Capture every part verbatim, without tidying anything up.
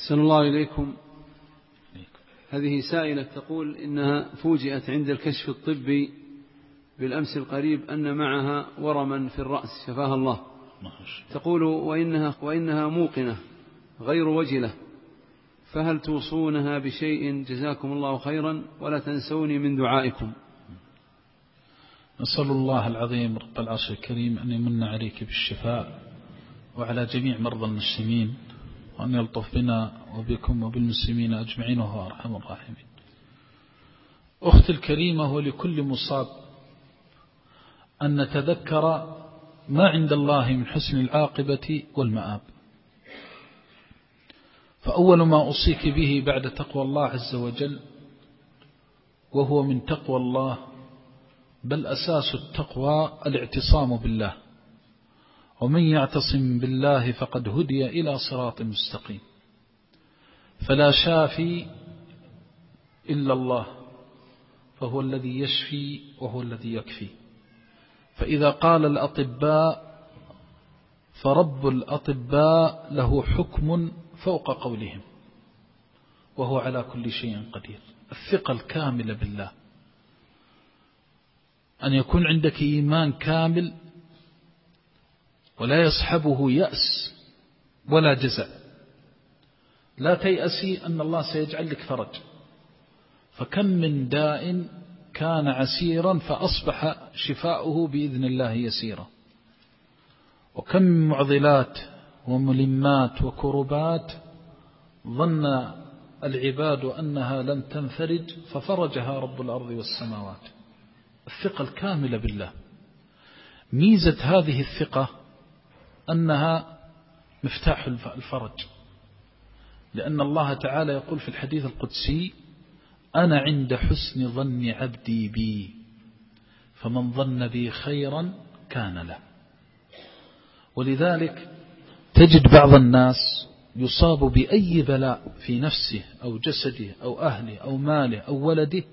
أحسن الله إليكم. هذه سائلة تقول إنها فوجئت عند الكشف الطبي بالأمس القريب أن معها ورما في الرأس شفاها الله. تقول وإنها, وإنها موقنة غير وجلة، فهل توصونها بشيء؟ جزاكم الله خيرا ولا تنسوني من دعائكم. نسأل الله العظيم رب العرش الكريم أن يمن عليك بالشفاء وعلى جميع مرضى المسلمين، وأن يلطف بنا وبكم وبالمسلمين أجمعين وهو أرحم الراحمين. أختي الكريمة، ولكل مصاب أن نتذكر ما عند الله من حسن العاقبة والمآب. فأول ما أوصيك به بعد تقوى الله عز وجل، وهو من تقوى الله بل أساس التقوى، الاعتصام بالله، ومن يعتصم بالله فقد هدي إلى صراط مستقيم. فلا شافي إلا الله، فهو الذي يشفي وهو الذي يكفي. فإذا قال الأطباء فرب الأطباء له حكم فوق قولهم، وهو على كل شيء قدير. الثقة الكاملة بالله، أن يكون عندك إيمان كامل ولا يصحبه يأس ولا جزع. لا تيأسي أن الله سيجعل لك فرج، فكم من داء كان عسيرا فأصبح شفاؤه بإذن الله يسيرا، وكم من معضلات وملمات وكربات ظن العباد أنها لن تنفرج ففرجها رب الأرض والسماوات. الثقة الكاملة بالله. ميزة هذه الثقة أنها مفتاح الفرج، لأن الله تعالى يقول في الحديث القدسي: أنا عند حسن ظن عبدي بي، فمن ظن بي خيرا كان له. ولذلك تجد بعض الناس يصاب بأي بلاء في نفسه أو جسده أو أهله أو ماله أو ولده،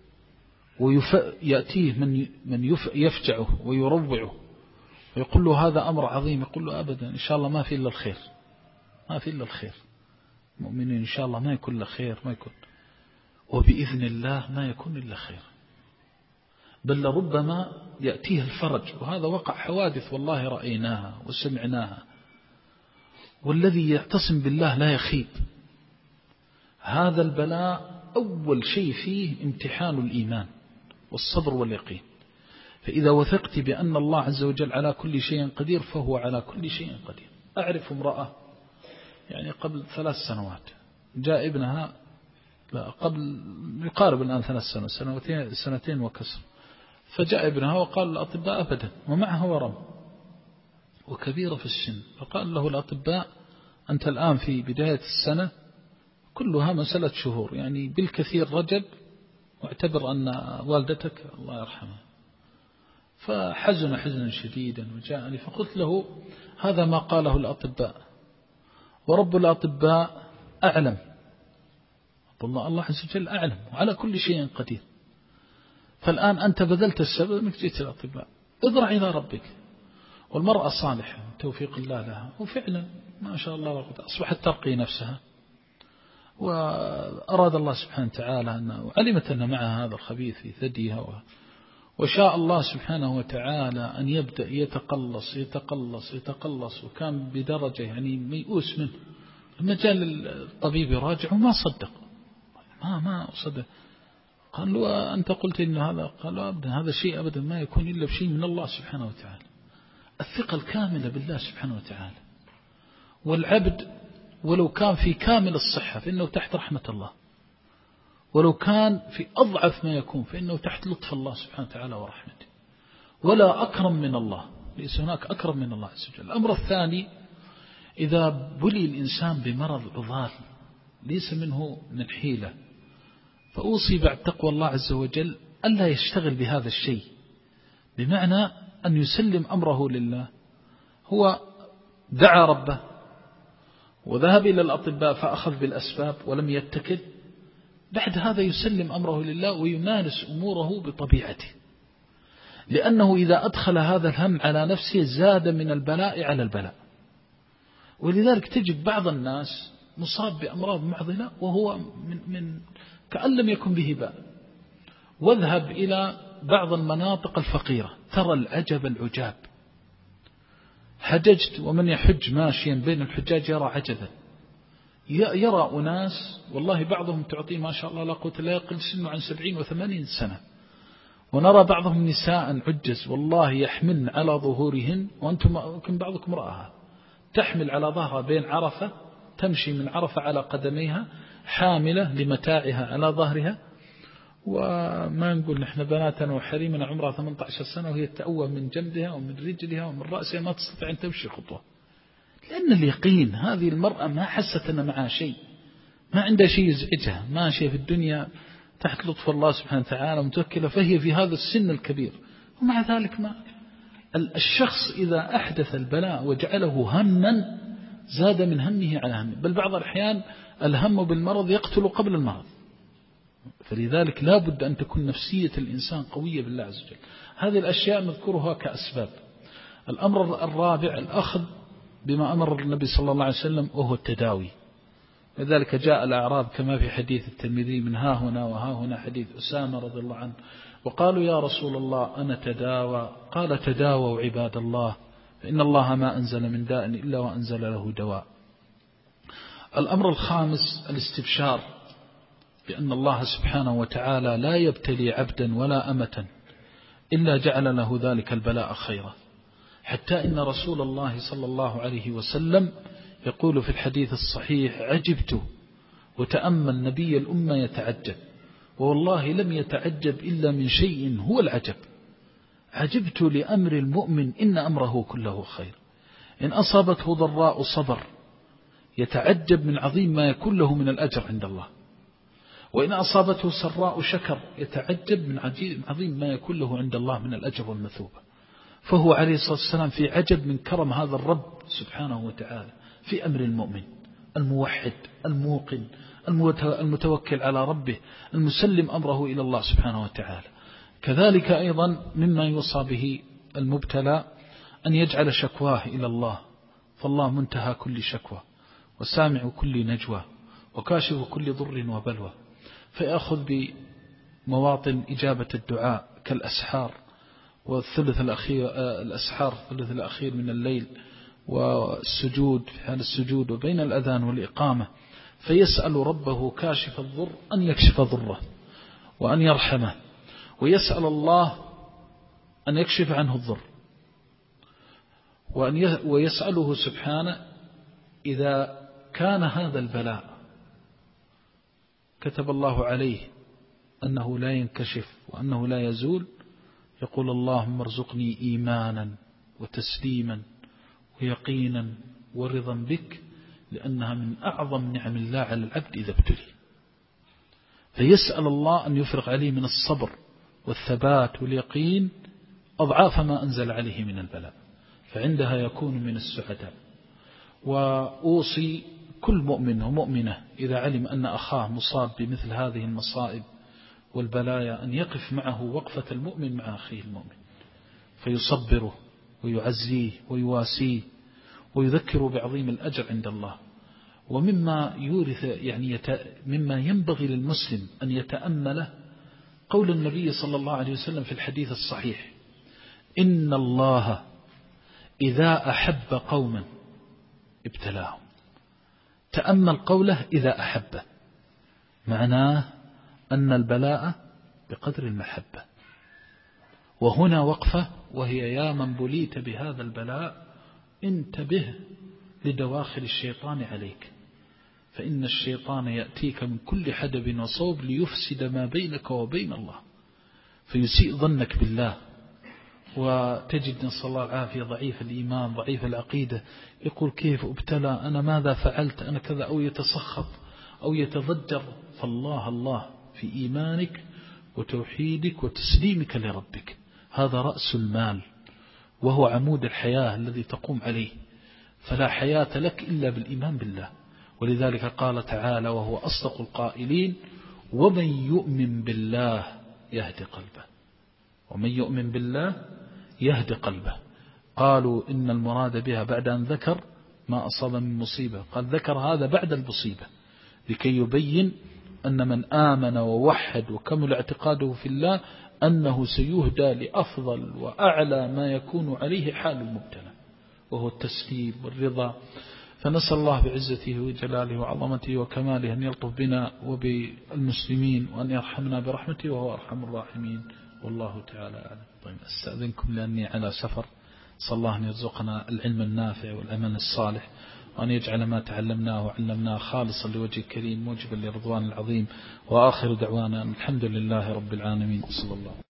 ويأتيه من من يفجعه ويروعه ويقول له هذا أمر عظيم، يقول له أبدا إن شاء الله ما في إلا الخير، ما في إلا الخير، مؤمنين إن شاء الله ما يكون إلا خير، ما يكون، وبإذن الله ما يكون إلا خير، بل لربما يأتيه الفرج. وهذا وقع حوادث والله رأيناها وسمعناها. والذي يعتصم بالله لا يخيب. هذا البلاء أول شيء فيه امتحان الإيمان والصبر واليقين. فإذا وثقت بأن الله عز وجل على كل شيء قدير فهو على كل شيء قدير. أعرف امرأة يعني قبل ثلاث سنوات جاء ابنها، لا قبل يقارب الآن ثلاث سنوات، سنتين, سنتين وكسر، فجاء ابنها وقال الأطباء أبدا، ومعها ورم وكبيرة في السن، فقال له الأطباء أنت الآن في بداية السنة كلها مسألة شهور، يعني بالكثير رجب، واعتبر أن والدتك الله يرحمها. فحزن حزنا شديدا وجاءني، فقلت له هذا ما قاله الأطباء، ورب الأطباء أعلم، والله الله عز وجل أعلم وعلى كل شيء قدير. فالآن أنت بذلت السبب أنك جئت الأطباء، اضرع إلى ربك. والمرأة صالحة توفيق الله لها، وفعلا ما شاء الله أصبحت ترقي نفسها، وأراد الله سبحانه وتعالى أن وعلمت أن معها هذا الخبيث في ثديها، وشاء الله سبحانه وتعالى أن يبدأ يتقلص يتقلص يتقلص، وكان بدرجة يعني ميؤوس منه. لما جاء الطبيب يراجع وما صدق، ما ما صدق. قال له أنت قلت إن هذا، قال له أبدا هذا شيء أبدا ما يكون إلا بشيء من الله سبحانه وتعالى. الثقة الكاملة بالله سبحانه وتعالى. والعبد ولو كان في كامل الصحة فإنه تحت رحمة الله، ولو كان في أضعف ما يكون فإنه تحت لطف الله سبحانه وتعالى ورحمته. ولا أكرم من الله، ليس هناك أكرم من الله عز وجل. الأمر الثاني، إذا بلي الإنسان بمرض عضال ليس منه من حيلة، فأوصي بعد تقوى الله عز وجل ألا يشتغل بهذا الشيء، بمعنى أن يسلم أمره لله. هو دعا ربه وذهب إلى الأطباء فأخذ بالأسباب ولم يتكل، بعد هذا يسلم أمره لله ويمارس أموره بطبيعته، لأنه إذا أدخل هذا الهم على نفسه زاد من البلاء على البلاء. ولذلك تجد بعض الناس مصاب بأمراض معضلة وهو من, من كأن لم يكن به باء. واذهب إلى بعض المناطق الفقيرة ترى العجب العجاب. حججت ومن يحج ماشيا بين الحجاج يرى عجبا، يرى أناس والله بعضهم تعطيه ما شاء الله لا قوة لا يقل سنه عن سبعين وثمانين سنة، ونرى بعضهم نساء عجز والله يحملن على ظهورهن، وأنتم يمكن بعضكم رآها تحمل على ظهرها بين عرفة، تمشي من عرفة على قدميها حاملة لمتاعها على ظهرها، وما نقول نحن بناتنا وحريمنا عمرها ثمانية عشر سنة وهي تأوه من جنبها ومن رجلها ومن رأسها ما تستطيع أن تمشي خطوة، لأن اليقين هذه المرأة ما حست أن معها شيء، ما عندها شيء يزعجها، ماشية في الدنيا تحت لطف الله سبحانه وتعالى متوكلة، فهي في هذا السن الكبير، ومع ذلك ما الشخص إذا أحدث البلاء وجعله هما زاد من همه على همه، بل بعض الأحيان الهم بالمرض يقتل قبل المرض. فلذلك لا بد أن تكون نفسية الإنسان قوية بالله عز وجل. هذه الأشياء نذكرها كأسباب. الأمر الرابع الأخذ بما أمر النبي صلى الله عليه وسلم وهو التداوي. لذلك جاء الأعراب كما في حديث الترمذي من ها هنا وها هنا حديث أسامة رضي الله عنه، وقالوا يا رسول الله أنا تداوى، قال تداووا عباد الله فإن الله ما أنزل من داء إلا وأنزل له دواء. الأمر الخامس الاستبشار بأن الله سبحانه وتعالى لا يبتلي عبدا ولا أمة إلا جعل له ذلك البلاء خيرا، حتى إن رسول الله صلى الله عليه وسلم يقول في الحديث الصحيح عجبت وتأمل نبي الأمة يتعجب، والله لم يتعجب إلا من شيء هو العجب، عجبت لأمر المؤمن إن أمره كله خير، إن أصابته ضراء صبر يتعجب من عظيم ما يكون له من الأجر عند الله، وإن أصابته سراء شكر يتعجب من عظيم ما يكون له عند الله من الأجر والمثوبة. فهو عليه الصلاة والسلام في عجب من كرم هذا الرب سبحانه وتعالى في أمر المؤمن الموحد الموقن المتوكل على ربه المسلم أمره إلى الله سبحانه وتعالى. كذلك أيضا مما يوصى به المبتلى أن يجعل شكواه إلى الله، فالله منتهى كل شكوى وسامع كل نجوى وكاشف كل ضر وبلوى، فيأخذ بمواطن إجابة الدعاء كالأسحار والثلث الأخير الأسحار الثلث الأخير من الليل والسجود في حال السجود وبين الأذان والإقامة، فيسأل ربه كاشف الضر أن يكشف ضره وأن يرحمه، ويسأل الله أن يكشف عنه الضر، وأن ويسأله سبحانه إذا كان هذا البلاء كتب الله عليه أنه لا ينكشف وأنه لا يزول، يقول اللهم ارزقني إيمانا وتسليما ويقينا ورضا بك، لأنها من أعظم نعم الله على العبد إذا ابتلي، فيسأل الله أن يفرغ عليه من الصبر والثبات واليقين أضعاف ما أنزل عليه من البلاء، فعندها يكون من السعداء. وأوصي كل مؤمن ومؤمنة إذا علم أن أخاه مصاب بمثل هذه المصائب والبلايا أن يقف معه وقفة المؤمن مع أخيه المؤمن، فيصبره ويعزيه ويواسيه ويذكره بعظيم الأجر عند الله. ومما يورث يعني يت... مما ينبغي للمسلم أن يتأمله قول النبي صلى الله عليه وسلم في الحديث الصحيح إن الله إذا أحب قوما ابتلاهم. تأمل قوله إذا أحب، معناه أن البلاء بقدر المحبة، وهنا وقفة وهي يا من بليت بهذا البلاء انتبه لدواخل الشيطان عليك، فإن الشيطان يأتيك من كل حدب وصوب ليفسد ما بينك وبين الله، فيسيء ظنك بالله، وتجد نسأل الله العافية ضعيف الإيمان ضعيف العقيدة، يقول كيف ابتلى أنا ماذا فعلت أنا كذا، أو يتسخط أو يتضجر. فالله الله في إيمانك وتوحيدك وتسليمك لربك، هذا رأس المال وهو عمود الحياة الذي تقوم عليه، فلا حياة لك إلا بالإيمان بالله. ولذلك قال تعالى وهو أصدق القائلين ومن يؤمن بالله يهدي قلبه، ومن يؤمن بالله يهدي قلبه. قالوا إن المراد بها بعد أن ذكر ما أصاب من مصيبة. قال ذكر هذا بعد المصيبة لكي يبين أن من آمن ووحد وكمل اعتقاده في الله أنه سيهدى لأفضل وأعلى ما يكون عليه حال المبتلى، وهو التسليم والرضا. فنسأل الله بعزته وجلاله وعظمته وكماله أن يلطف بنا وبالمسلمين وأن يرحمنا برحمته وهو أرحم الراحمين، والله تعالى أعلم. طيب أستأذنكم لأني على سفر. صلى الله أن يرزقنا العلم النافع والأمل الصالح، وأن يجعل ما تعلمناه وعلمناه خالصا لوجه الكريم موجبا لرضوان العظيم. وآخر دعوانا الحمد لله رب العالمين. صلى الله